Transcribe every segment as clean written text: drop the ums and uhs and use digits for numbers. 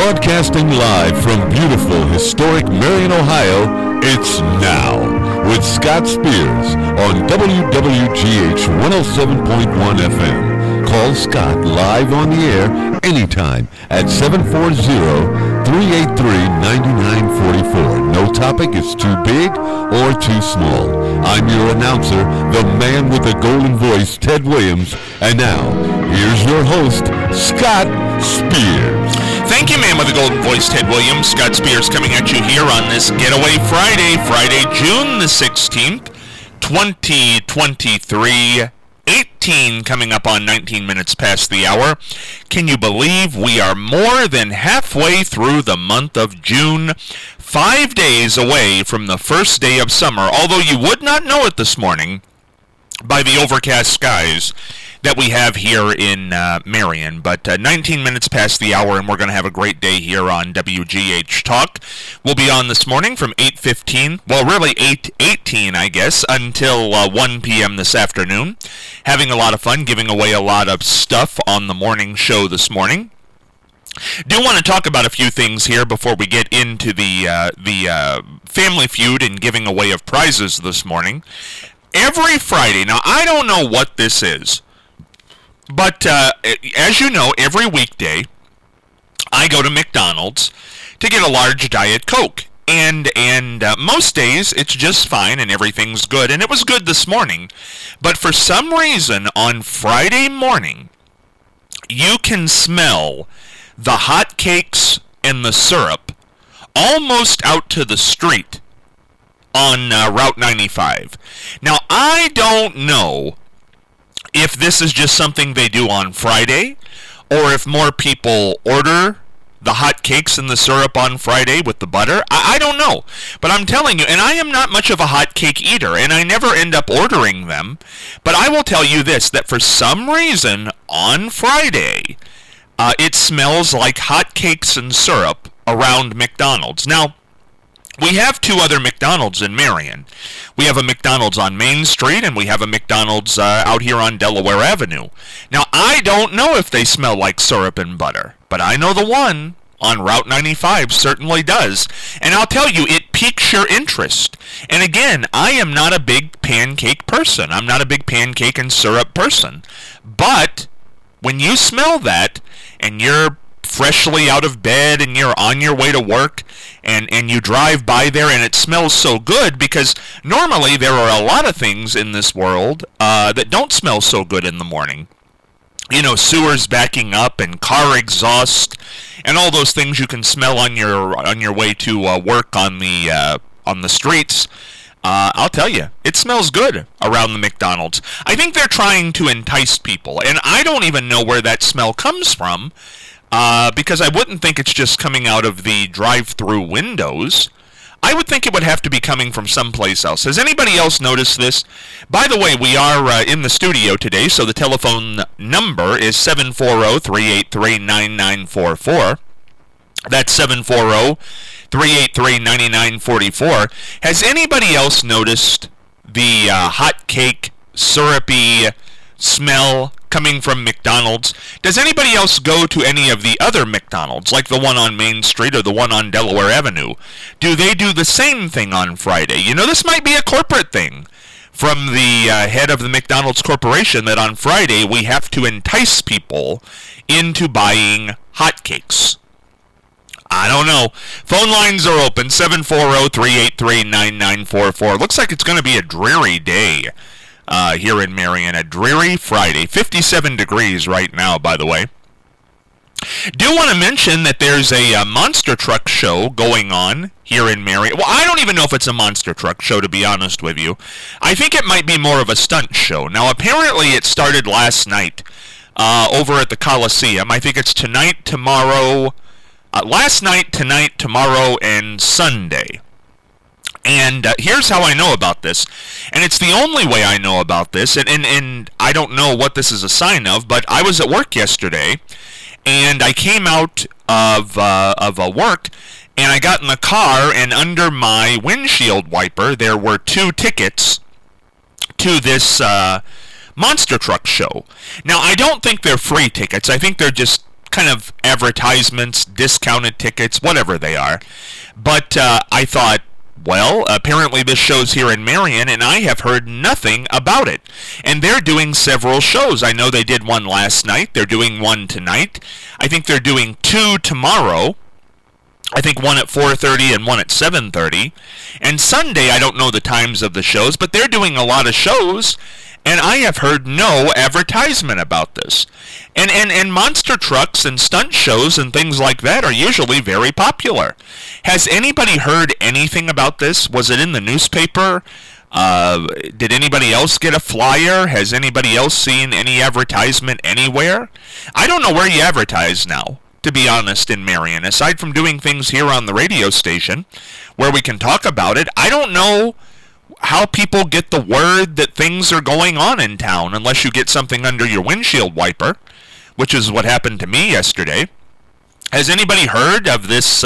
Broadcasting live from beautiful, historic Marion, Ohio, it's Now with Scott Spears on WWGH 107.1 FM. Call Scott live on the air anytime at 740-383-9944. No topic is too big or too small. I'm your announcer, the man with the golden voice, Ted Williams. And now, here's your host, Scott Spears. Thank you, man with the golden voice, Ted Williams. Scott Spears coming at you here on this Getaway Friday, June the 16th, 2023. 18 coming up on 19 minutes past the hour. Can you believe we are more than halfway through the month of June? 5 days away from the first day of summer, although you would not know it this morning by the overcast skies that we have here in Marion. But 19 minutes past the hour, and we're going to have a great day here on WGH Talk. We'll be on this morning from 8:15, well, really 8:18, I guess, until 1 p.m. this afternoon. Having a lot of fun, giving away a lot of stuff on the morning show this morning. Do want to talk about a few things here before we get into the Family Feud and giving away of prizes this morning. Every Friday, now I don't know what this is, but as you know, every weekday I go to McDonald's to get a large Diet Coke. And most days it's just fine and everything's good, and it was good this morning. But for some reason on Friday morning, you can smell the hot cakes and the syrup almost out to the street on Route 95. Now, I don't know if this is just something they do on Friday, or if more people order the hot cakes and the syrup on Friday with the butter. I don't know. But I'm telling you, and I am not much of a hot cake eater, and I never end up ordering them, but I will tell you this, that for some reason on Friday, it smells like hot cakes and syrup around McDonald's. Now, we have two other McDonald's in Marion. We have a McDonald's on Main Street, and we have a McDonald's out here on Delaware Avenue. Now, I don't know if they smell like syrup and butter, but I know the one on Route 95 certainly does. And I'll tell you, it piques your interest. And again, I am not a big pancake person. I'm not a big pancake and syrup person. But when you smell that, and you're freshly out of bed and you're on your way to work and you drive by there and it smells so good, because normally there are a lot of things in this world that don't smell so good in the morning. You know, sewers backing up and car exhaust and all those things you can smell on your way to work on the streets. I'll tell you, it smells good around the McDonald's. I think they're trying to entice people, and I don't even know where that smell comes from. Because I wouldn't think it's just coming out of the drive-through windows. I would think it would have to be coming from someplace else. Has anybody else noticed this? By the way, we are in the studio today, so the telephone number is 740-383-9944. That's 740-383-9944. Has anybody else noticed the hot cake, syrupy smell coming from McDonald's? Does anybody else go to any of the other McDonald's, like the one on Main Street or the one on Delaware Avenue? Do they do the same thing on Friday? You know, this might be a corporate thing from the head of the McDonald's Corporation, that on Friday we have to entice people into buying hotcakes. I don't know. Phone lines are open, 740-383-9944. Looks like it's going to be a dreary day here in Marion, a dreary Friday. 57 degrees right now, by the way. Do want to mention that there's a monster truck show going on here in Marion. Well, I don't even know if it's a monster truck show, to be honest with you. I think it might be more of a stunt show. Now, apparently it started last night over at the Coliseum. I think it's tonight, tomorrow, last night, tonight, tomorrow, and Sunday. And here's how I know about this, and it's the only way I know about this, and I don't know what this is a sign of, but I was at work yesterday, and I came out of work, and I got in the car, and under my windshield wiper, there were 2 tickets to this monster truck show. Now, I don't think they're free tickets. I think they're just kind of advertisements, discounted tickets, whatever they are. But I thought, well, apparently this show's here in Marion, and I have heard nothing about it. And they're doing several shows. I know they did one last night. They're doing one tonight. I think they're doing two tomorrow. I think one at 4:30 and one at 7:30. And Sunday, I don't know the times of the shows, but they're doing a lot of shows, and I have heard no advertisement about this. And monster trucks and stunt shows and things like that are usually very popular. Has anybody heard anything about this? Was it in the newspaper? Did anybody else get a flyer? Has anybody else seen any advertisement anywhere? I don't know where you advertise now, to be honest, in Marion. Aside from doing things here on the radio station where we can talk about it, I don't know how people get the word that things are going on in town unless you get something under your windshield wiper, which is what happened to me yesterday. Has anybody heard of this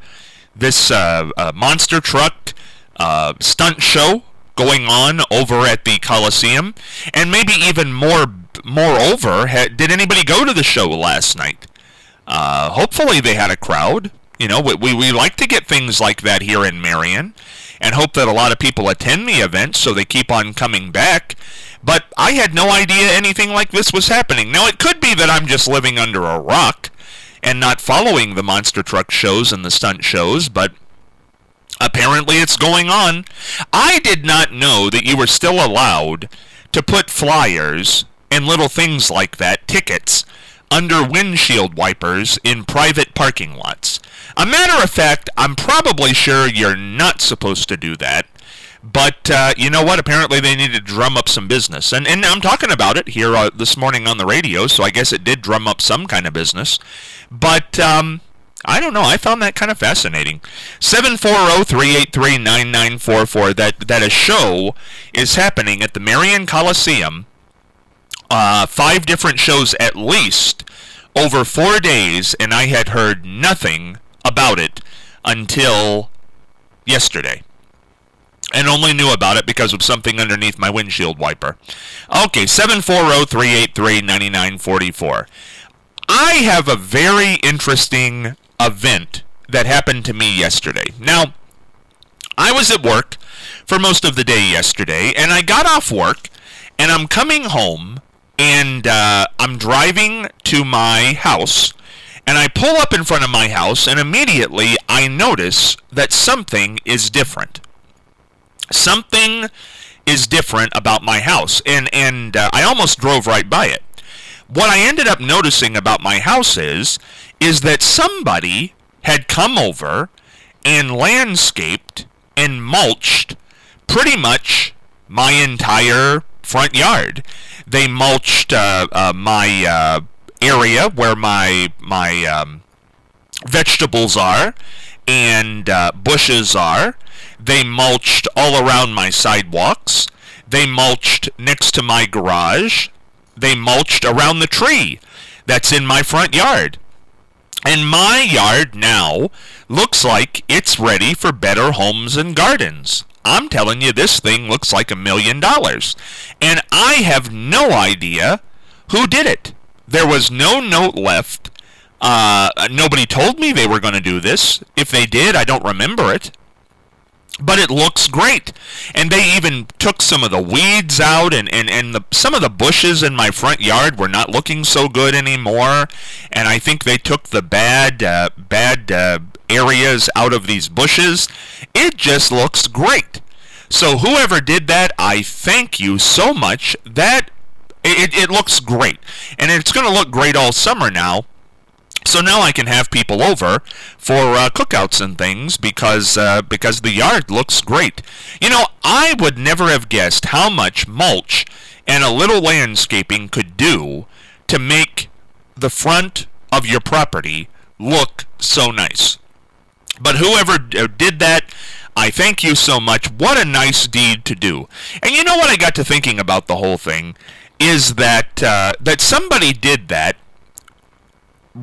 monster truck stunt show going on over at the Coliseum? And maybe even moreover, did anybody go to the show last night? Hopefully they had a crowd. You know, we like to get things like that here in Marion and hope that a lot of people attend the event so they keep on coming back. But I had no idea anything like this was happening. Now, it could be that I'm just living under a rock and not following the monster truck shows and the stunt shows, but apparently it's going on. I did not know that you were still allowed to put flyers and little things like that, tickets, under windshield wipers in private parking lots. A matter of fact, I'm probably sure you're not supposed to do that. But you know what? Apparently they need to drum up some business. And I'm talking about it here this morning on the radio, so I guess it did drum up some kind of business. But I don't know. I found that kind of fascinating. 740-383-9944. That a show is happening at the Marion Coliseum. 5 different shows at least over 4 days, and I had heard nothing about it until yesterday. And only knew about it because of something underneath my windshield wiper. Okay, 740-383-9944. I have a very interesting event that happened to me yesterday. Now, I was at work for most of the day yesterday, and I got off work, and I'm coming home, and I'm driving to my house, and I pull up in front of my house, and immediately I notice that something is different. Something is different about my house, and I almost drove right by it. What I ended up noticing about my house is that somebody had come over and landscaped and mulched pretty much my entire front yard. They mulched my area where my vegetables are and bushes are. They mulched all around my sidewalks. They mulched next to my garage. They mulched around the tree that's in my front yard. And my yard now looks like it's ready for Better Homes and Gardens. I'm telling you, this thing looks like $1 million. And I have no idea who did it. There was no note left. Nobody told me they were going to do this. If they did, I don't remember it. But it looks great. And they even took some of the weeds out, and some of the bushes in my front yard were not looking so good anymore. And I think they took the bad areas out of these bushes. It just looks great. So whoever did that, I thank you so much. That it looks great. And it's going to look great all summer now. So now I can have people over for cookouts and things because the yard looks great. You know, I would never have guessed how much mulch and a little landscaping could do to make the front of your property look so nice. But whoever did that, I thank you so much. What a nice deed to do. And you know what I got to thinking about the whole thing is that somebody did that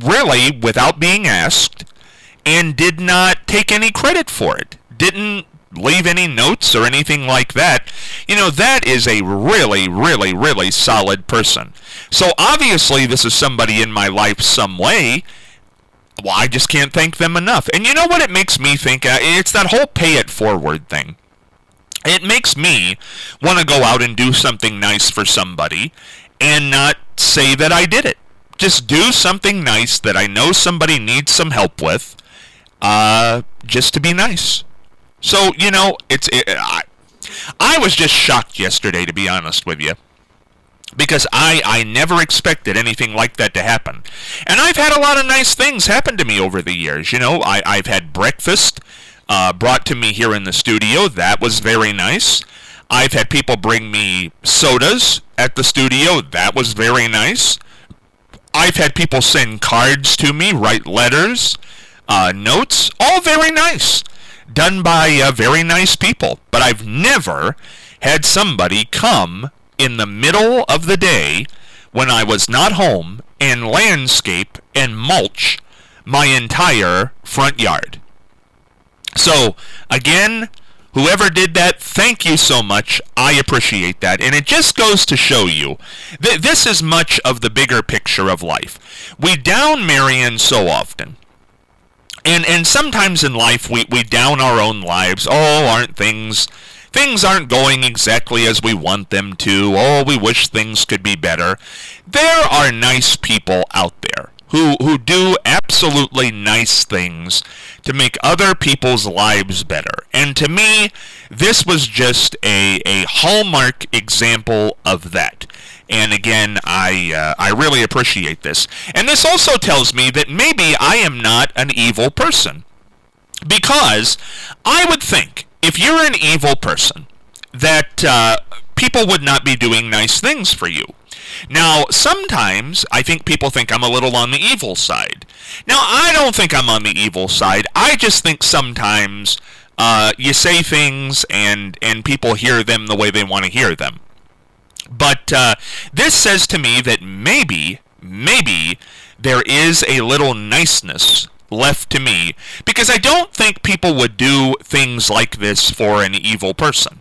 really without being asked and did not take any credit for it. Didn't leave any notes or anything like that, that is a really, really, really solid person. So obviously this is somebody in my life some way. Well, I just can't thank them enough. And you know what it makes me think? It's that whole pay it forward thing. It makes me want to go out and do something nice for somebody and not say that I did it. Just do something nice that I know somebody needs some help with, just to be nice. So, I was just shocked yesterday, to be honest with you, because I never expected anything like that to happen. And I've had a lot of nice things happen to me over the years. I've had breakfast brought to me here in the studio. That was very nice. I've had people bring me sodas at the studio. That was very nice. I've had people send cards to me, write letters, notes, all very nice. Done by very nice people. But I've never had somebody come in the middle of the day when I was not home and landscape and mulch my entire front yard. So, again, whoever did that, thank you so much. I appreciate that. And it just goes to show you that this is much of the bigger picture of life. We down Marion so often. And sometimes in life we down our own lives. Oh, things aren't going exactly as we want them to. Oh, we wish things could be better. There are nice people out there who do absolutely nice things to make other people's lives better. And to me, this was just a hallmark example of that. And again, I really appreciate this. And this also tells me that maybe I am not an evil person. Because I would think, if you're an evil person, that people would not be doing nice things for you. Now, sometimes I think people think I'm a little on the evil side. Now, I don't think I'm on the evil side. I just think sometimes you say things and people hear them the way they want to hear them. But this says to me that maybe there is a little niceness left to me, because I don't think people would do things like this for an evil person.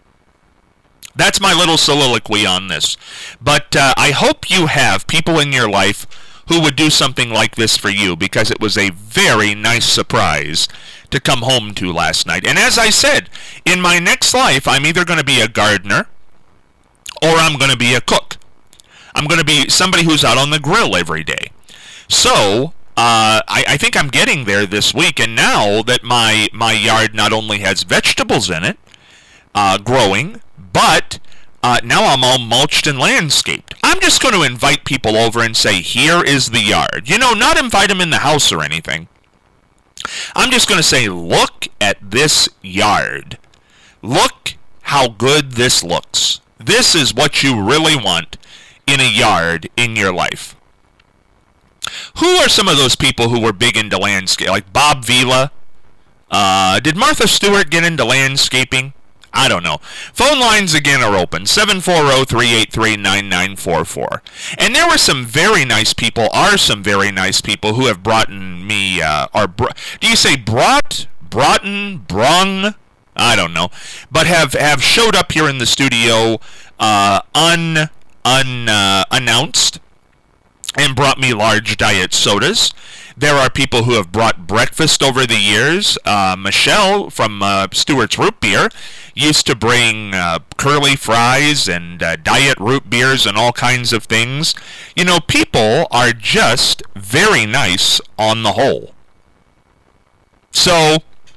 That's my little soliloquy on this. But I hope you have people in your life who would do something like this for you, because it was a very nice surprise to come home to last night. And as I said, in my next life, I'm either going to be a gardener or I'm going to be a cook. I'm going to be somebody who's out on the grill every day. So, I think I'm getting there this week, and now that my yard not only has vegetables in it, growing, but now I'm all mulched and landscaped. I'm just going to invite people over and say, here is the yard. Not invite them in the house or anything. I'm just going to say, look at this yard. Look how good this looks. This is what you really want in a yard in your life. Who are some of those people who were big into landscape? Like Bob Vila? Did Martha Stewart get into landscaping? I don't know. Phone lines again are open, 740-383-9944. And there were some very nice people, who have brought me, do you say brought, brung? I don't know. But have showed up here in the studio unannounced and brought me large diet sodas. There are people who have brought breakfast over the years. Michelle from Stewart's Root Beer used to bring curly fries and diet root beers and all kinds of things. People are just very nice on the whole. So,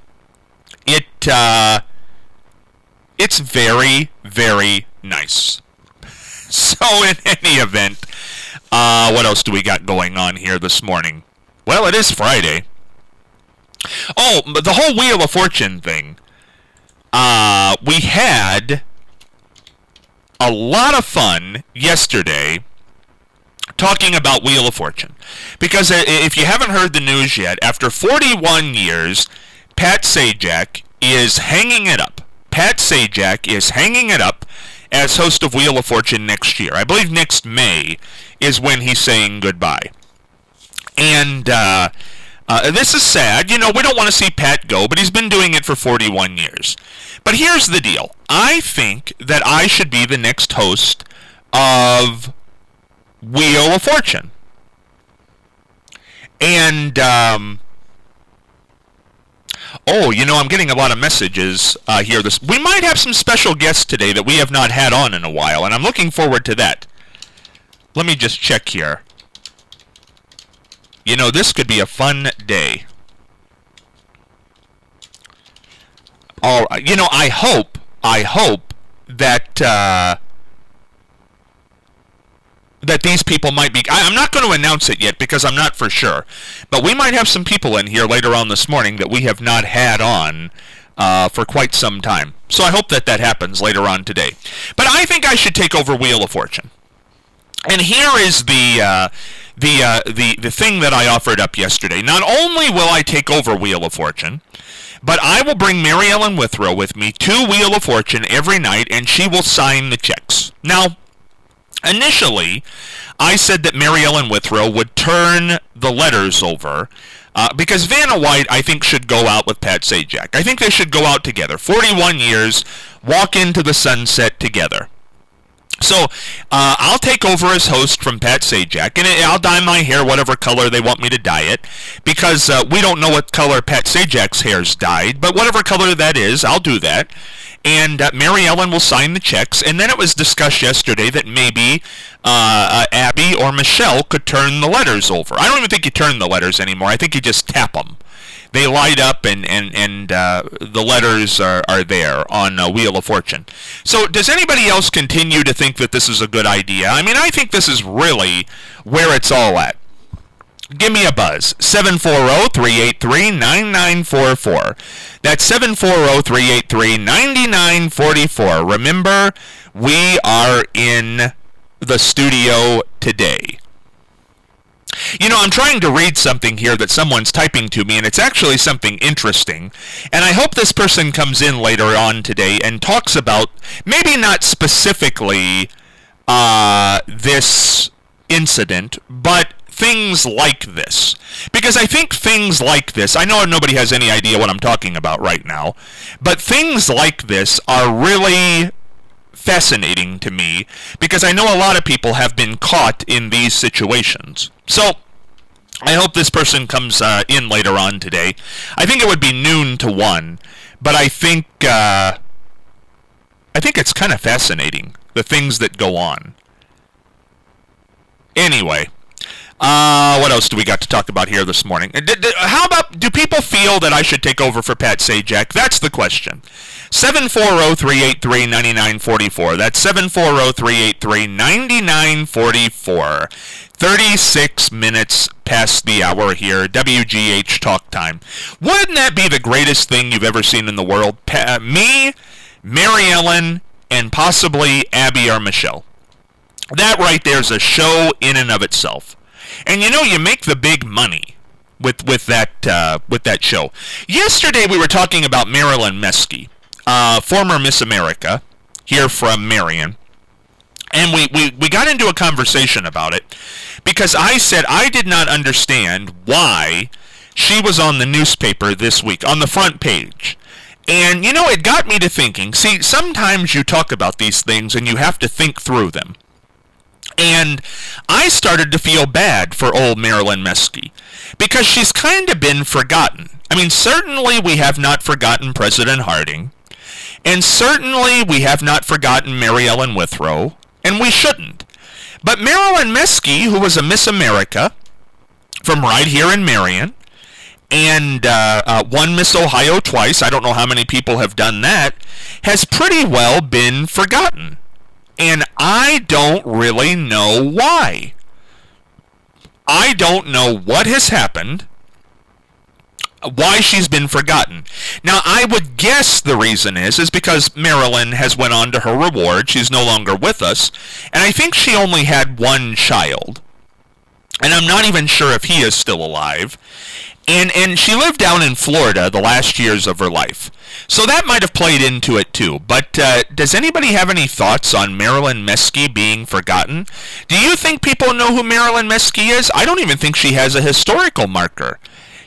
it's very, very nice. So, in any event, what else do we got going on here this morning? Well, it is Friday. Oh, the whole Wheel of Fortune thing. We had a lot of fun yesterday talking about Wheel of Fortune. Because if you haven't heard the news yet, after 41 years, Pat Sajak is hanging it up. Pat Sajak is hanging it up as host of Wheel of Fortune next year. I believe next May is when he's saying goodbye. And This is sad. We don't want to see Pat go, but he's been doing it for 41 years. But here's the deal. I think that I should be the next host of Wheel of Fortune. And, I'm getting a lot of messages here. We might have some special guests today that we have not had on in a while, and I'm looking forward to that. Let me just check here. This could be a fun day. All right. I hope that that these people might be... I'm not going to announce it yet because I'm not for sure. But we might have some people in here later on this morning that we have not had on for quite some time. So I hope that happens later on today. But I think I should take over Wheel of Fortune. And here is the thing that I offered up yesterday. Not only will I take over Wheel of Fortune, but I will bring Mary Ellen Withrow with me to Wheel of Fortune every night, and she will sign the checks. Now, initially, I said that Mary Ellen Withrow would turn the letters over, because Vanna White, I think, should go out with Pat Sajak. I think they should go out together. 41 years, walk into the sunset together. So, I'll take over as host from Pat Sajak, and I'll dye my hair whatever color they want me to dye it, because we don't know what color Pat Sajak's hair's dyed, but whatever color that is, I'll do that. And Mary Ellen will sign the checks, and then it was discussed yesterday that maybe Abby or Michelle could turn the letters over. I don't even think you turn the letters anymore. I think you just tap them. They light up, and the letters are there on Wheel of Fortune. So does anybody else continue to think that this is a good idea? I mean, I think this is really where it's all at. Give me a buzz. 740-383-9944. That's 740-383-9944. Remember, we are in the studio today. I'm trying to read something here that someone's typing to me, and it's actually something interesting. And I hope this person comes in later on today and talks about, maybe not specifically this incident, but things like this. Because I think things like this, I know nobody has any idea what I'm talking about right now, but things like this are really fascinating to me, because I know a lot of people have been caught in these situations. So, I hope this person comes in later on today. I think it would be noon to 1, but I think it's kind of fascinating, the things that go on. Anyway, what else do we got to talk about here this morning? How about, do people feel that I should take over for Pat Sajak? That's the question. 740-383-9944. That's 740-383-9944. 36 minutes past the hour here. WGH Talk Time. Wouldn't that be the greatest thing you've ever seen in the world? Me, Mary Ellen, and possibly Abby or Michelle. That right there's a show in and of itself. And you make the big money with that show. Yesterday we were talking about Marilyn Meskey, former Miss America, here from Marion. And we got into a conversation about it because I said I did not understand why she was on the newspaper this week, on the front page. And, it got me to thinking. See, sometimes you talk about these things and you have to think through them. And I started to feel bad for old Marilyn Meskey because she's kind of been forgotten. I mean, certainly we have not forgotten President Harding, and certainly we have not forgotten Mary Ellen Withrow, and we shouldn't. But Marilyn Meskey, who was a Miss America from right here in Marion, and won Miss Ohio twice, I don't know how many people have done that, has pretty well been forgotten. And I don't really know why. I don't know what has happened, why she's been forgotten. Now, I would guess the reason is because Marilyn has went on to her reward. She's no longer with us. And I think she only had one child. And I'm not even sure if he is still alive. And she lived down in Florida the last years of her life. So that might have played into it too. But does anybody have any thoughts on Marilyn Meskey being forgotten? Do you think people know who Marilyn Meskey is? I don't even think she has a historical marker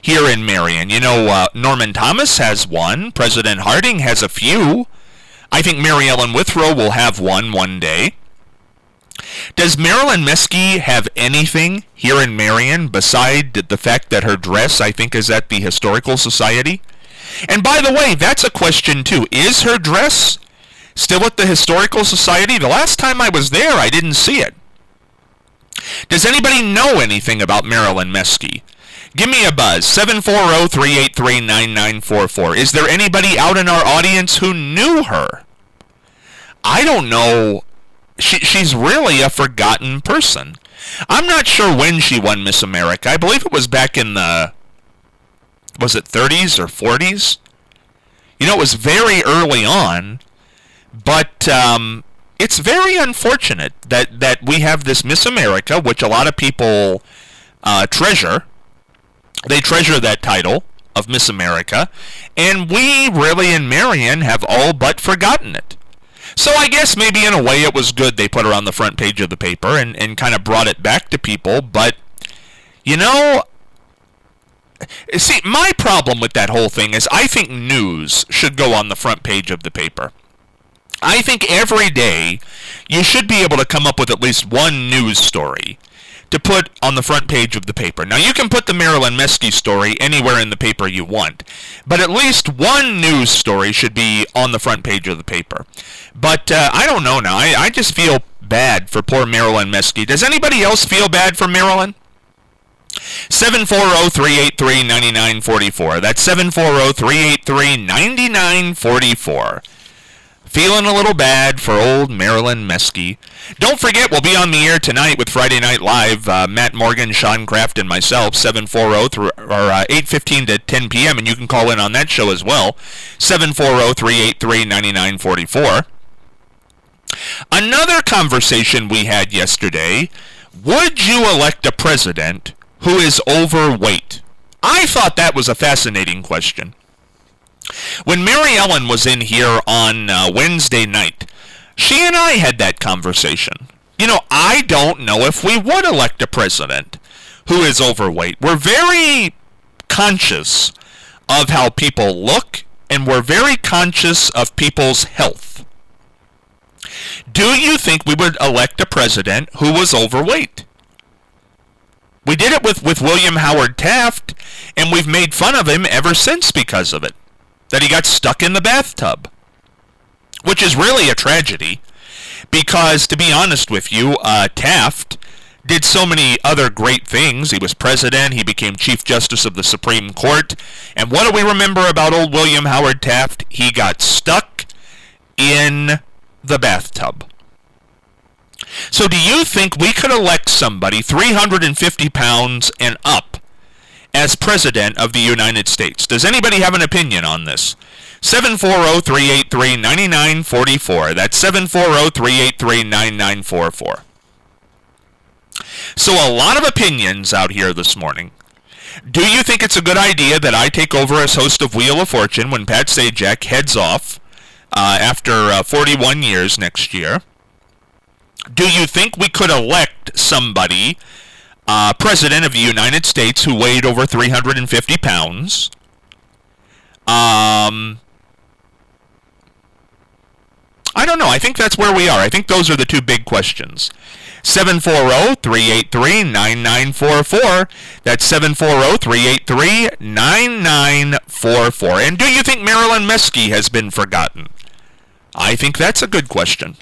here in Marion. You know, Norman Thomas has one. President Harding has a few. I think Mary Ellen Withrow will have one day. Does Marilyn Miskey have anything here in Marion beside the fact that her dress, I think, is at the Historical Society? And by the way, that's a question too. Is her dress still at the Historical Society? The last time I was there, I didn't see it. Does anybody know anything about Marilyn Miskey? Give me a buzz, 740-383-9944. Is there anybody out in our audience who knew her? I don't know. She's really a forgotten person. I'm not sure when she won Miss America. I believe it was back in the, was it 30s or 40s? You know, it was very early on, but it's very unfortunate that we have this Miss America, which a lot of people treasure. They treasure that title of Miss America, and we really in Marion have all but forgotten it. So I guess maybe in a way it was good they put her on the front page of the paper and kind of brought it back to people, but, you know, see, my problem with that whole thing is I think news should go on the front page of the paper. I think every day you should be able to come up with at least one news story to put on the front page of the paper. Now, you can put the Marilyn Miskey story anywhere in the paper you want, but at least one news story should be on the front page of the paper. But I don't know now. I just feel bad for poor Marilyn Miskey. Does anybody else feel bad for Marilyn? 740-383-9944. That's 740-383-9944. Feeling a little bad for old Marilyn Miskey. Don't forget, we'll be on the air tonight with Friday Night Live. Matt Morgan, Sean Kraft, and myself, 8:15 to 10 p.m., and you can call in on that show as well, 740-383-9944. Another conversation we had yesterday, would you elect a president who is overweight? I thought that was a fascinating question. When Mary Ellen was in here on Wednesday night, she and I had that conversation. You know, I don't know if we would elect a president who is overweight. We're very conscious of how people look, and we're very conscious of people's health. Do you think we would elect a president who was overweight? We did it with William Howard Taft, and we've made fun of him ever since because of it. That he got stuck in the bathtub, which is really a tragedy, because to be honest with you, Taft did so many other great things. He was president, he became Chief Justice of the Supreme Court, and what do we remember about old William Howard Taft? He got stuck in the bathtub. So do you think we could elect somebody 350 pounds and up as President of the United States? Does anybody have an opinion on this? 740-383-9944. That's 740-383-9944. So a lot of opinions out here this morning. Do you think it's a good idea that I take over as host of Wheel of Fortune when Pat Sajak heads off after 41 years next year? Do you think we could elect somebody President of the United States who weighed over 350 pounds? I don't know. I think that's where we are. I think those are the two big questions. 740-383-9944. That's 740-383-9944. And do you think Marilyn Miskey has been forgotten? I think that's a good question.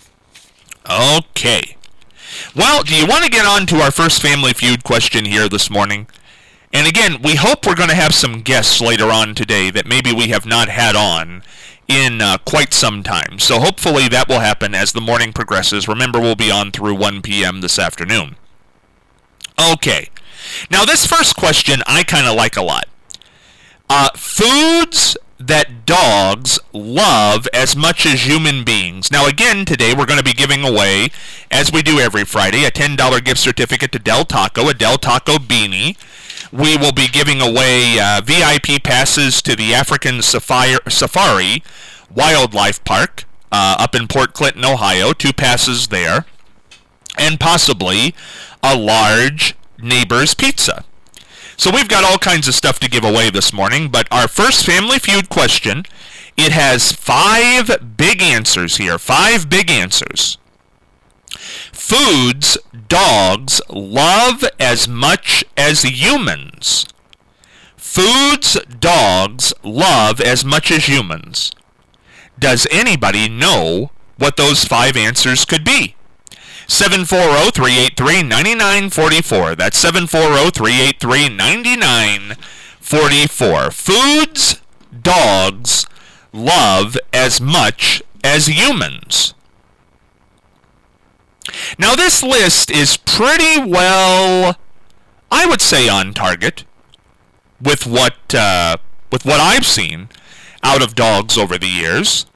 Okay. Well, do you want to get on to our first Family Feud question here this morning? And again, we hope we're going to have some guests later on today that maybe we have not had on in quite some time. So hopefully that will happen as the morning progresses. Remember, we'll be on through 1 p.m. this afternoon. Okay. Now, this first question I kind of like a lot. Foods that dogs love as much as human beings. Now again, today we're going to be giving away, as we do every Friday, a $10 gift certificate to Del Taco, a Del Taco beanie. We will be giving away VIP passes to the African Safari Wildlife Park up in Port Clinton, Ohio, 2 passes there, and possibly a large Neighbor's Pizza. So we've got all kinds of stuff to give away this morning, but our first Family Feud question, it has 5 big answers here. 5 big answers. Foods dogs love as much as humans. Foods dogs love as much as humans. Does anybody know what those 5 answers could be? 740-383-9944. That's 740-383-9944. Foods dogs love as much as humans. Now this list is pretty well, I would say, on target with what I've seen out of dogs over the years.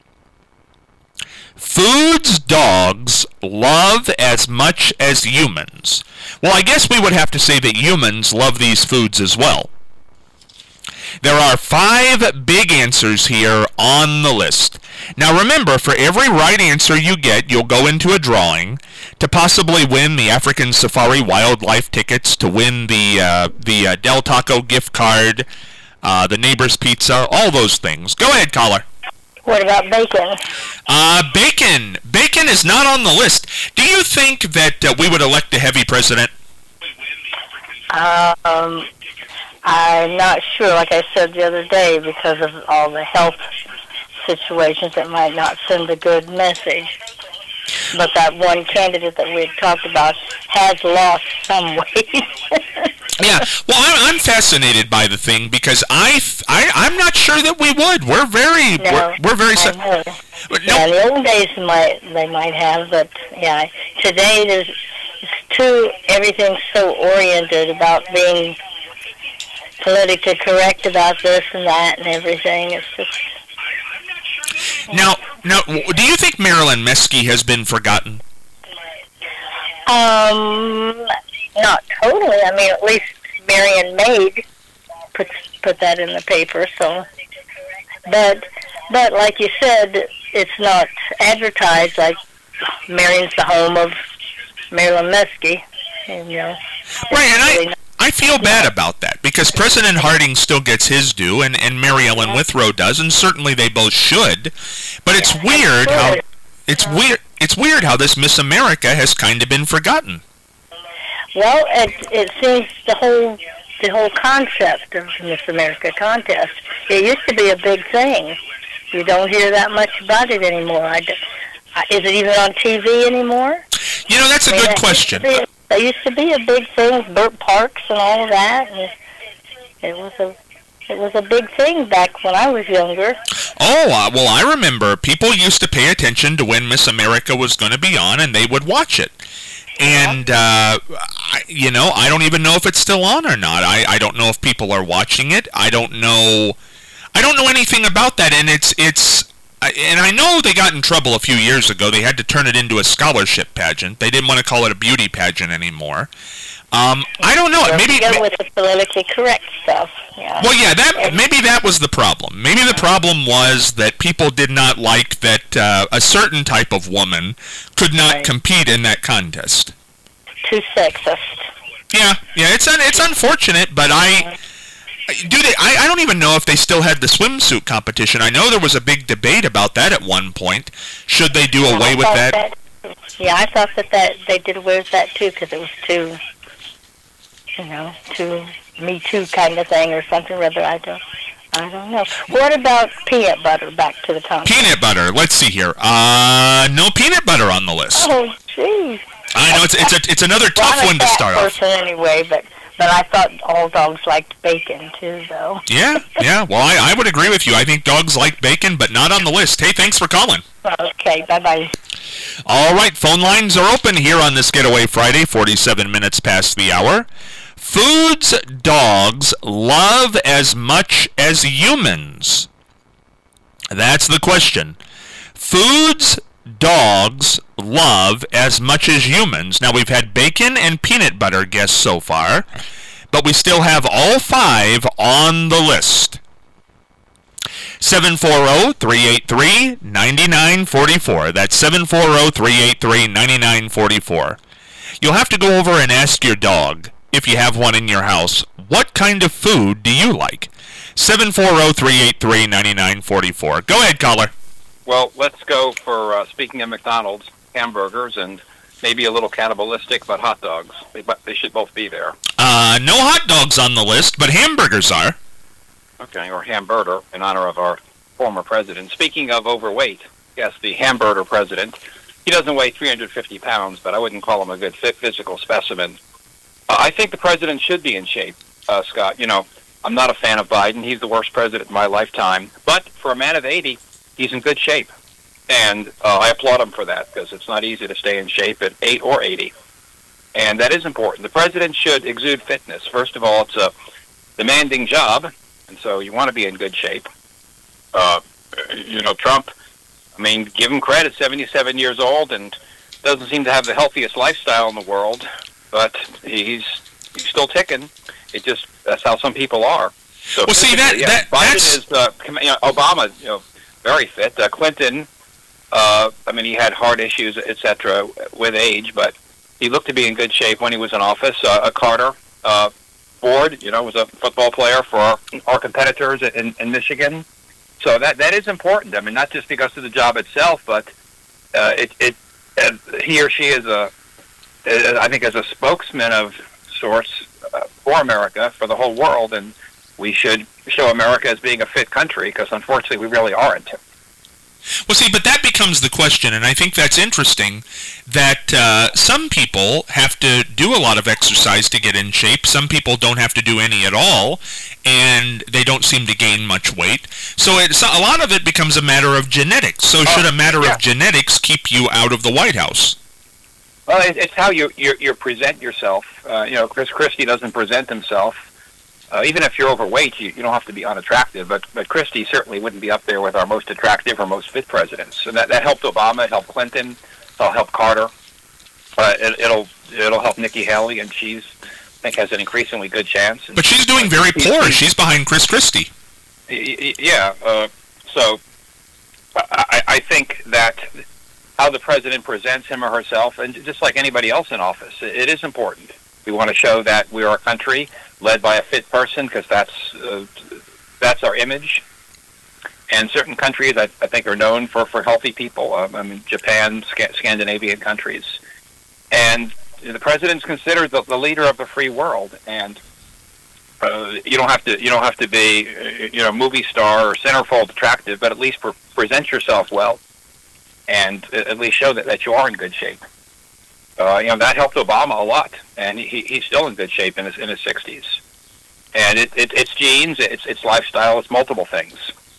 Foods dogs love as much as humans. Well, I guess we would have to say that humans love these foods as well. There are 5 big answers here on the list. Now remember, for every right answer you get, you'll go into a drawing to possibly win the African Safari Wildlife tickets, to win the Del Taco gift card, the Neighbor's Pizza, all those things. Go ahead, caller. What about bacon? Bacon is not on the list. Do you think that we would elect a heavy president? I'm not sure, like I said the other day, because of all the health situations, it might not send a good message. But that one candidate that we had talked about has lost some weight. Yeah, well, I'm fascinated by the thing because I'm not sure that we would. We're very No, we're very. I know. No, Yeah, in the old days they might have, but yeah, today it's everything's so oriented about being politically correct about this and that and everything. It's just. Now, do you think Marilyn Meskey has been forgotten? Not totally. I mean, at least Marion Maid put that in the paper. So, but like you said, it's not advertised like Marion's the home of Marilyn Meskey, and Right, and I feel bad about that because President Harding still gets his due, and Mary Ellen Withrow does, and certainly they both should. But it's weird how it's weird how this Miss America has kind of been forgotten. Well, it seems the whole concept of Miss America contest. It used to be a big thing. You don't hear that much about it anymore. Is it even on TV anymore? That's a good question. There used to be a big thing, Burt Parks and all of that, and it was a big thing back when I was younger. Oh, well, I remember people used to pay attention to when Miss America was going to be on, and they would watch it. And, I don't even know if it's still on or not. I don't know if people are watching it. I don't know anything about that, and and I know they got in trouble a few years ago. They had to turn it into a scholarship pageant. They didn't want to call it a beauty pageant anymore. I don't know. Maybe with the politically correct stuff. Yeah. Well, yeah, maybe that was the problem. Maybe the problem was that people did not like that a certain type of woman could not compete in that contest. Too sexist. Yeah, it's unfortunate, but I don't even know if they still had the swimsuit competition. I know there was a big debate about that at one point. Should they do away with that? Yeah, I thought that they did away with that too because it was too Me Too kind of thing or something. Rather, I don't know. What about peanut butter? Back to the topic. Peanut butter. Let's see here. No peanut butter on the list. Oh, jeez. I know it's another tough one to start off. Anyway, but I thought all dogs liked bacon too, though. Yeah. Well, I would agree with you. I think dogs like bacon, but not on the list. Hey, thanks for calling. Okay, bye-bye. All right, phone lines are open here on this Getaway Friday, 47 minutes past the hour. Foods dogs love as much as humans. That's the question. Foods dogs love as much as humans. Now, we've had bacon and peanut butter guessed so far, but we still have all 5 on the list. 740-383-9944. That's 740-383-9944. You'll have to go over and ask your dog if you have one in your house, what kind of food do you like? 740-383-9944. Go ahead, caller. Well, let's go for, speaking of McDonald's, hamburgers and maybe a little cannibalistic, but hot dogs. They should both be there. No hot dogs on the list, but hamburgers are. Okay, or hamburger, in honor of our former president. Speaking of overweight, yes, the hamburger president, he doesn't weigh 350 pounds, but I wouldn't call him a good physical specimen. I think the president should be in shape, Scott. You know, I'm not a fan of Biden. He's the worst president in my lifetime. But for a man of 80, he's in good shape. And I applaud him for that, because it's not easy to stay in shape at 8 or 80. And that is important. The president should exude fitness. First of all, it's a demanding job, and so you want to be in good shape. You know, Trump, I mean, give him credit, 77 years old, and doesn't seem to have the healthiest lifestyle in the world, but he's still ticking. That's how some people are. So, well, see, Biden is, Obama, very fit. Clinton, I mean, he had heart issues, etc., with age, but he looked to be in good shape when he was in office. Carter, Ford, was a football player for our competitors in Michigan. So that is important. I mean, not just because of the job itself, but he or she is I think, as a spokesman of sorts for America, for the whole world, and we should show America as being a fit country, because unfortunately we really aren't. Well, see, but that becomes the question, and I think that's interesting, that some people have to do a lot of exercise to get in shape. Some people don't have to do any at all, and they don't seem to gain much weight. So a lot of it becomes a matter of genetics. So should a matter of genetics keep you out of the White House? Well, it's how you present yourself. Chris Christie doesn't present himself. Even if you're overweight, you don't have to be unattractive, but Christie certainly wouldn't be up there with our most attractive or most fit presidents. And that helped Obama, it helped Clinton, it'll help Carter, it'll help Nikki Haley, and I think has an increasingly good chance. But she's doing very poor. She's behind Chris Christie. Yeah. So I think that how the president presents him or herself, and just like anybody else in office, it is important. We want to show that we are a country led by a fit person, because that's our image. And certain countries, I think, are known for healthy people. I mean, Japan, Scandinavian countries, and the president's considered the leader of the free world. And you don't have to be movie star or centerfold attractive, but at least present yourself well, and at least show that you are in good shape. That helped Obama a lot, and he's still in good shape in his 60s. And it's genes, it's lifestyle, it's multiple things.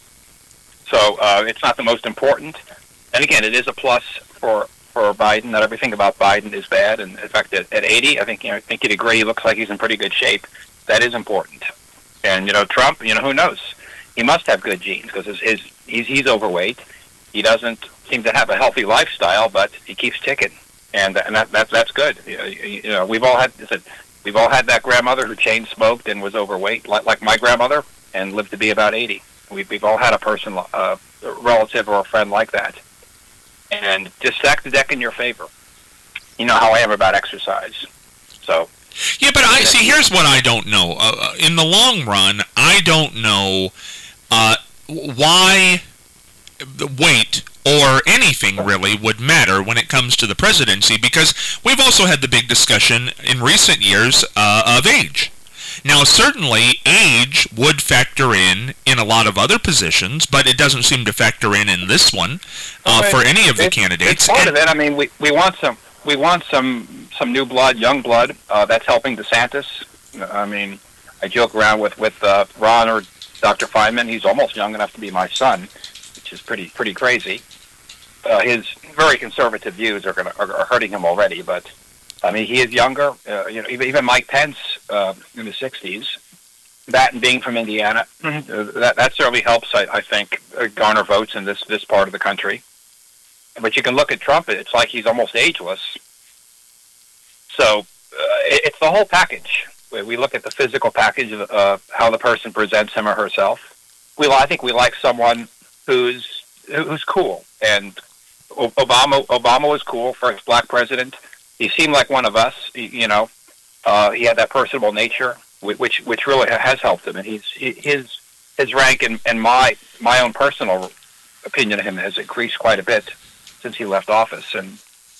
So it's not the most important. And again, it is a plus for Biden. Not everything about Biden is bad. And in fact, at 80, I think you'd agree, he looks like he's in pretty good shape. That is important. And Trump, who knows? He must have good genes, because he's overweight. He doesn't seem to have a healthy lifestyle, but he keeps ticking. And that's good. We've all had that grandmother who chain smoked and was overweight, like my grandmother, and lived to be about 80. We've all had a person, a relative or a friend like that. And just stack the deck in your favor. You know how I am about exercise. So. Yeah, but here's what I don't know. In the long run, I don't know why the weight or anything really would matter when it comes to the presidency, because we've also had the big discussion in recent years of age. Now, certainly, age would factor in a lot of other positions, but it doesn't seem to factor in this one for any of the candidates. It's part of it. I mean, we want some new blood, young blood. That's helping DeSantis. I mean, I joke around with Ron or Dr. Feynman. He's almost young enough to be my son, which is pretty crazy. His very conservative views are hurting him already, but I mean, he is younger. Even Mike Pence in the 60s, that and being from Indiana, that certainly helps. I think garner votes in this part of the country. But you can look at Trump; it's like he's almost ageless. So it's the whole package. We look at the physical package of how the person presents him or herself. I think we like someone who's cool, and Obama was cool, first black president. He seemed like one of us, He had that personable nature, which really has helped him. And his rank and my own personal opinion of him has increased quite a bit since he left office, and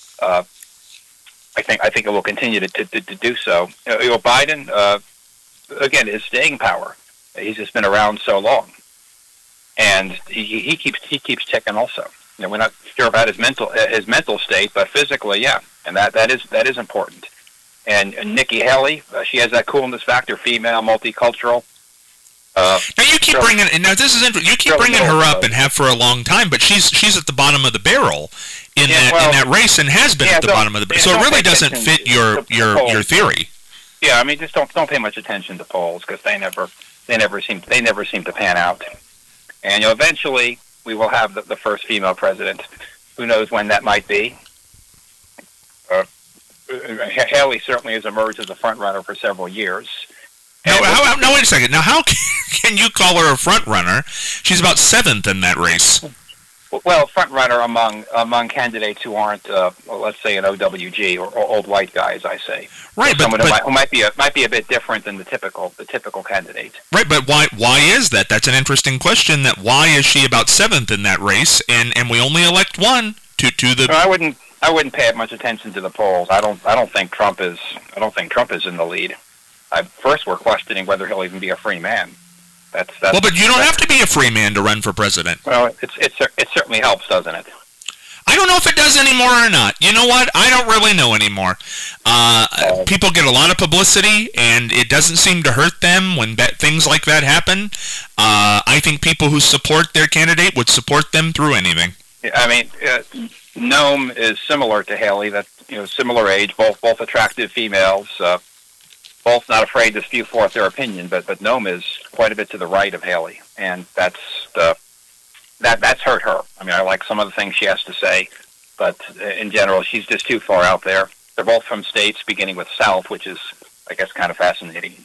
I think it will continue to do so. Biden, again, his staying power. He's just been around so long, and he keeps ticking. Also, we're not sure about his mental state, but physically, yeah, and that is important. And Nikki Haley, she has that coolness factor, female, multicultural. Now you keep bringing. Now this is interesting. You keep bringing her up and have for a long time, but she's at the bottom of the barrel in that race and has been at the bottom of the barrel. So it really doesn't fit your theory. Yeah, I mean, just don't pay much attention to polls because they never seem to pan out. And eventually we will have the first female president. Who knows when that might be? Haley certainly has emerged as a front runner for several years. No, wait a second. Now, how can you call her a front runner? She's about 7th in that race. Well, front runner among candidates who aren't, let's say, an OWG or old white guy, as I say. Right, someone who might be a bit different than the typical candidate. Right, but why is that? That's an interesting question. That why is she about 7th in that race, and we only elect one to the. No, I wouldn't pay much attention to the polls. I don't think Trump is in the lead. First, we're questioning whether he'll even be a free man. That's well, but you don't have to be a free man to run for president. Well, it certainly helps, doesn't it? I don't know if it does anymore or not. You know what? I don't really know anymore. People get a lot of publicity, and it doesn't seem to hurt them when things like that happen. I think people who support their candidate would support them through anything. I mean, Noam is similar to Haley. That similar age, both attractive females. Both not afraid to spew forth their opinion, but Noam is quite a bit to the right of Haley, and that's hurt her. I mean, I like some of the things she has to say, but in general, she's just too far out there. They're both from states beginning with South, which is, I guess, kind of fascinating.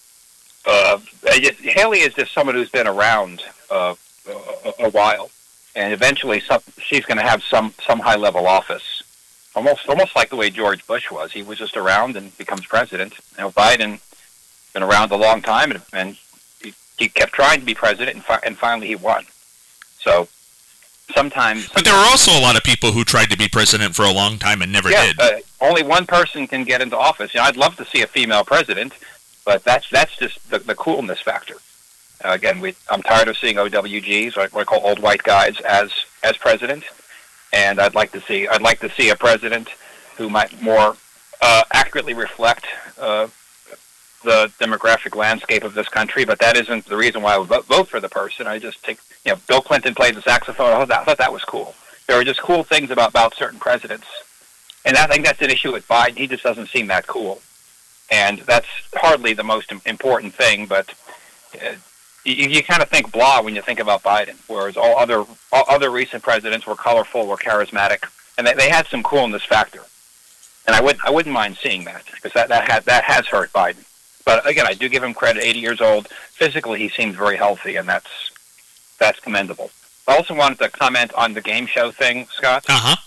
Haley is just someone who's been around a while, and eventually she's going to have some high-level office. Almost like the way George Bush was. He was just around and becomes president. Biden been around a long time, and he kept trying to be president, and finally he won. So sometimes... But there were also a lot of people who tried to be president for a long time and never did. Only one person can get into office. I'd love to see a female president, but that's just the coolness factor. Again, I'm tired of seeing OWGs, what I call old white guys, as president. And I'd like to see a president who might more accurately reflect the demographic landscape of this country. But that isn't the reason why I would vote for the person. I just think, Bill Clinton played the saxophone. I thought that was cool. There are just cool things about certain presidents, and I think that's an issue with Biden. He just doesn't seem that cool, and that's hardly the most important thing. But you kind of think blah when you think about Biden, whereas all other recent presidents were colorful, were charismatic, and they had some coolness factor. And I wouldn't mind seeing that because that has hurt Biden. But again, I do give him credit. 80 years old, physically he seems very healthy, and that's commendable. I also wanted to comment on the game show thing, Scott.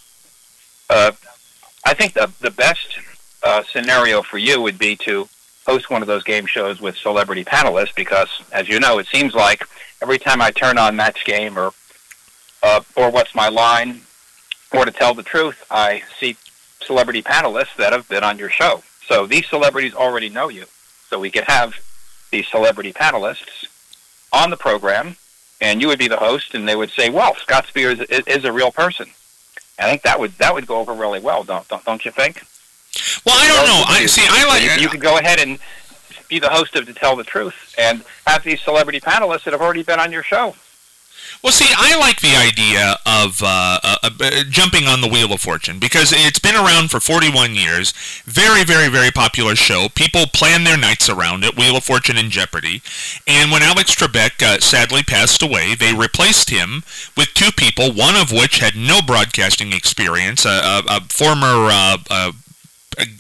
I think the best scenario for you would be to host one of those game shows with celebrity panelists, because, as you know, it seems like every time I turn on Match Game or What's My Line or To Tell the Truth, I see celebrity panelists that have been on your show. So these celebrities already know you. So we could have these celebrity panelists on the program, and you would be the host, and they would say, "Well, Scott Spears is a real person." I think that would go over really well, don't you think? Well, I don't know. You could go ahead and be the host of To Tell the Truth and have these celebrity panelists that have already been on your show. Well, see, I like the idea of jumping on the Wheel of Fortune because it's been around for 41 years. Very, very, very popular show. People plan their nights around it, Wheel of Fortune and Jeopardy. And when Alex Trebek sadly passed away, they replaced him with two people, one of which had no broadcasting experience, a former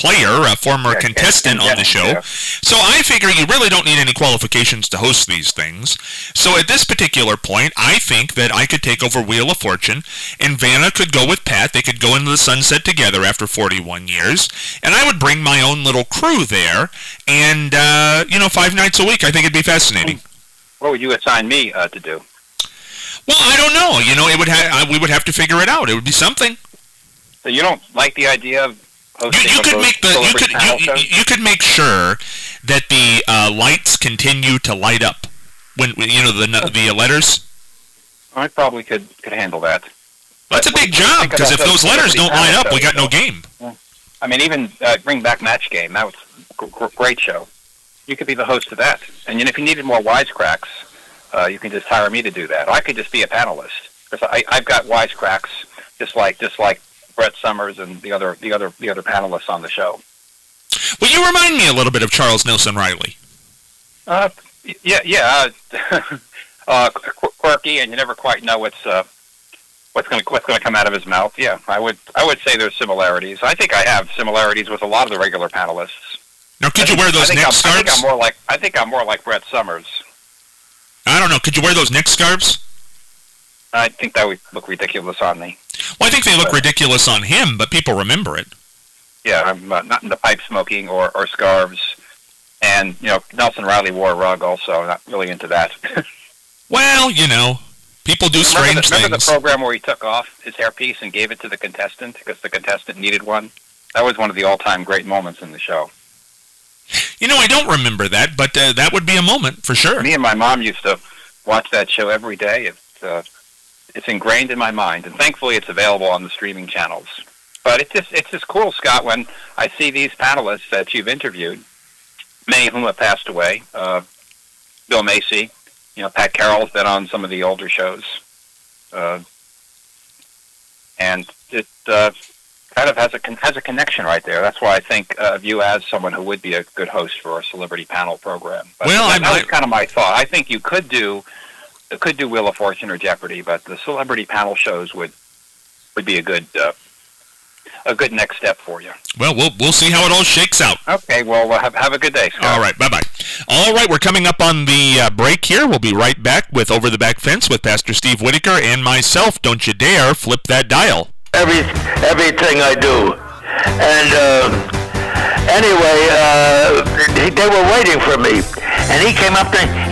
player, a former contestant on the show. So I figure you really don't need any qualifications to host these things. So at this particular point, I think that I could take over Wheel of Fortune, and Vanna could go with Pat. They could go into the sunset together after 41 years, and I would bring my own little crew there, and, 5 nights a week. I think it'd be fascinating. What would you assign me to do? Well, I don't know. We would have to figure it out. It would be something. So you don't like the idea of hosting you could make sure that the lights continue to light up when the letters. I probably could handle that. That's a big job, because if those letters don't light up, we got no game. I mean, even bring back Match Game. That was a great show. You could be the host of that. And if you needed more wisecracks, you can just hire me to do that. Or I could just be a panelist, because I've got wisecracks just like Brett Summers and the other panelists on the show. Well, you remind me a little bit of Charles Nelson Riley. Quirky, and you never quite know what's going to come out of his mouth. Yeah, I would say there's similarities. I think I have similarities with a lot of the regular panelists. Now, could you wear those neck scarves? I think I'm more like Brett Summers. I don't know. Could you wear those neck scarves? I think that would look ridiculous on me. Well, I think they look ridiculous on him, but people remember it. Yeah, I'm not into pipe smoking or scarves. And, Nelson Riley wore a rug also. Not really into that. Well, people do strange things. Remember the program where he took off his hairpiece and gave it to the contestant because the contestant needed one? That was one of the all-time great moments in the show. I don't remember that, but that would be a moment for sure. Me and my mom used to watch that show every day. It's ingrained in my mind, and thankfully it's available on the streaming channels. But it's just cool, Scott, when I see these panelists that you've interviewed, many of whom have passed away. Bill Macy, Pat Carroll's been on some of the older shows, and it kind of has a connection right there. That's why I think of you as someone who would be a good host for a celebrity panel program. But that was kind of my thought. I think you could do Wheel of Fortune or Jeopardy, but the celebrity panel shows would be a good next step for you. Well, we'll see how it all shakes out. Okay, well, have a good day, Scott. All right, bye-bye. All right, we're coming up on the break here. We'll be right back with Over the Back Fence with Pastor Steve Whitaker and myself. Don't you dare flip that dial. Everything I do. And anyway, they were waiting for me. And he came up to me.